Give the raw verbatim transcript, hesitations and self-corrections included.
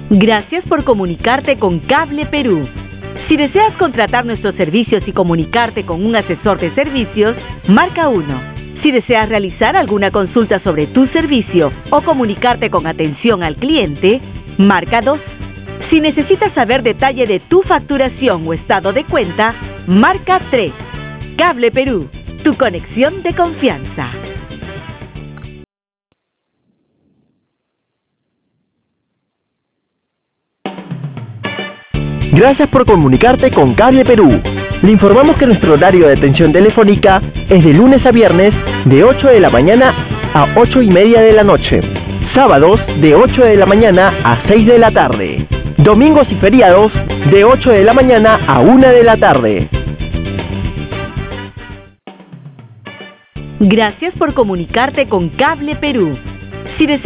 Gracias por comunicarte con Cable Perú. Si deseas contratar nuestros servicios y comunicarte con un asesor de servicios, marca uno. Si deseas realizar alguna consulta sobre tu servicio o comunicarte con atención al cliente, marca dos. Si necesitas saber detalle de tu facturación o estado de cuenta, marca tres. Cable Perú, tu conexión de confianza. Gracias por comunicarte con Cable Perú. Le informamos que nuestro horario de atención telefónica es de lunes a viernes de ocho de la mañana a ocho y media de la noche. Sábados de ocho de la mañana a seis de la tarde. Domingos y feriados de ocho de la mañana a una de la tarde. Gracias por comunicarte con Cable Perú. Si deseas